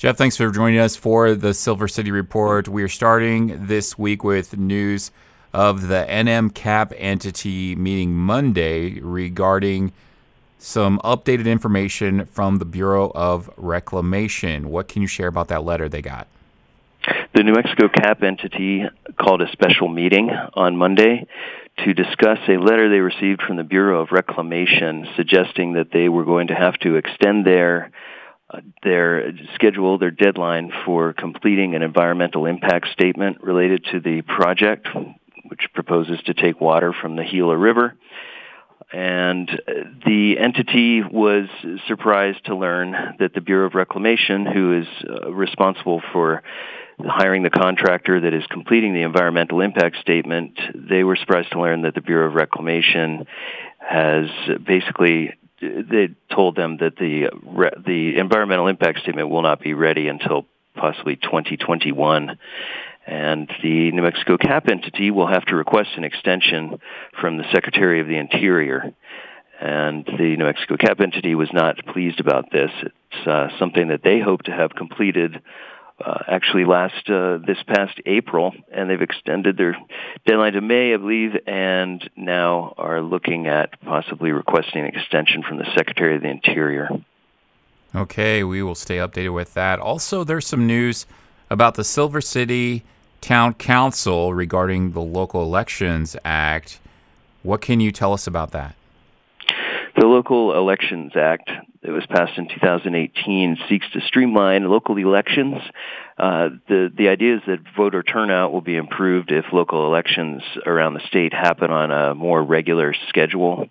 Jeff, thanks for joining us for the Silver City Report. We are starting this week with news of the NMCAP entity meeting Monday regarding some updated information from the Bureau of Reclamation. What can you share about that letter they got? The New Mexico CAP entity called a special meeting on Monday to discuss a letter they received from the Bureau of Reclamation suggesting that they were going to have to extend their schedule, their deadline for completing an environmental impact statement related to the project, which proposes to take water from the Gila River. And the entity was surprised to learn that the Bureau of Reclamation, who is responsible for hiring the contractor that is completing the environmental impact statement, they were surprised to learn that the Bureau of Reclamation has basically, they told them that the environmental impact statement will not be ready until possibly 2021. And the New Mexico CAP entity will have to request an extension from the Secretary of the Interior. And the New Mexico CAP entity was not pleased about this. It's something that they hope to have completed actually this past April, and they've extended their deadline to May, I believe, and now are looking at possibly requesting an extension from the Secretary of the Interior. Okay, we will stay updated with that. Also, there's some news about the Silver City Town Council regarding the Local Elections Act. What can you tell us about that? The Local Elections Act that was passed in 2018 seeks to streamline local elections. The idea is that voter turnout will be improved if local elections around the state happen on a more regular schedule.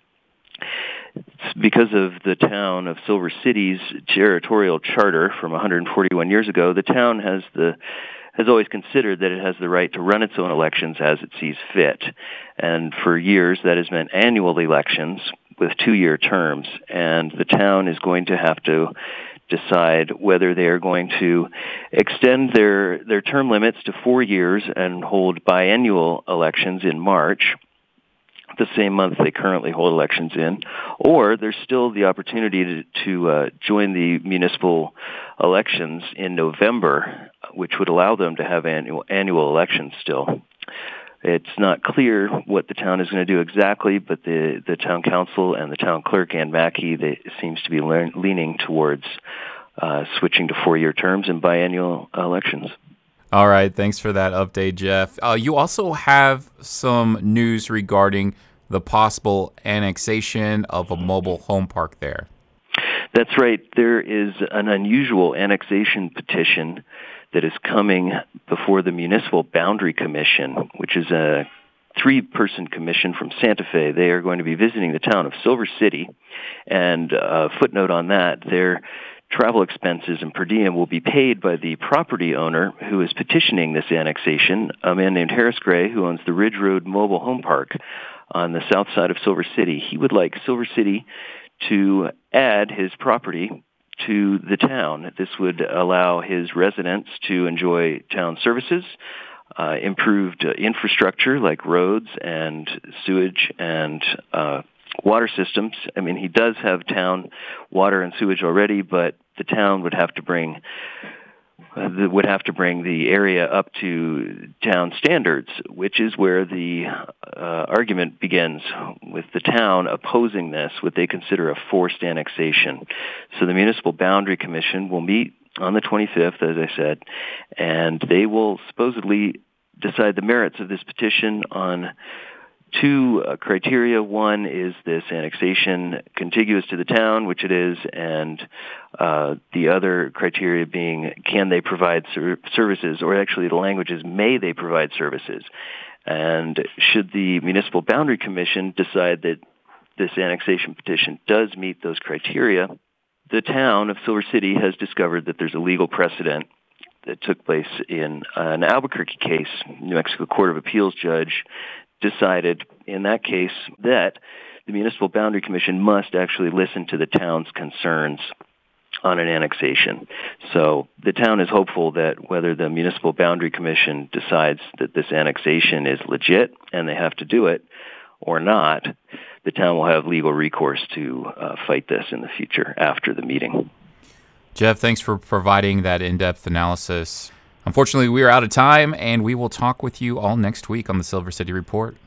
It's because of the town of Silver City's territorial charter from 141 years ago, the town has always considered that it has the right to run its own elections as it sees fit. And for years, that has meant annual elections with 2-year terms. And the town is going to have to decide whether they are going to extend their term limits to 4 years and hold biennial elections in March, the same month they currently hold elections in, or there's still the opportunity to join the municipal elections in November, which would allow them to have annual elections still. It's not clear what the town is going to do exactly, but the town council and the town clerk, Ann Mackey, seems to be leaning towards switching to 4-year terms and biennial elections. All right, thanks for that update, Jeff. You also have some news regarding the possible annexation of a mobile home park there. That's right. There is an unusual annexation petition that is coming before the Municipal Boundary Commission, which is a 3-person commission from Santa Fe. They are going to be visiting the town of Silver City, and a footnote on that, their travel expenses and per diem will be paid by the property owner who is petitioning this annexation, a man named Harris Gray, who owns the Ridge Road Mobile Home Park on the south side of Silver City. He would like Silver City to add his property to the town. This would allow his residents to enjoy town services, improved infrastructure like roads and sewage and water systems. I mean, he does have town water and sewage already, but the town would have to bring the area up to town standards, which is where the argument begins, with the town opposing this, what they consider a forced annexation. So the Municipal Boundary Commission will meet on the 25th, as I said, and they will supposedly decide the merits of this petition on 2 criteria. One is this annexation contiguous to the town, which it is, and the other criteria being, can they provide services, or actually the language is, may they provide services. And should the Municipal Boundary Commission decide that this annexation petition does meet those criteria, the town of Silver City has discovered that there's a legal precedent that took place in an Albuquerque case. New Mexico Court of Appeals judge decided in that case that the Municipal Boundary Commission must actually listen to the town's concerns on an annexation. So the town is hopeful that whether the Municipal Boundary Commission decides that this annexation is legit and they have to do it or not, the town will have legal recourse to fight this in the future after the meeting. Jeff, thanks for providing that in-depth analysis. Unfortunately, we are out of time, and we will talk with you all next week on the Silver City Report.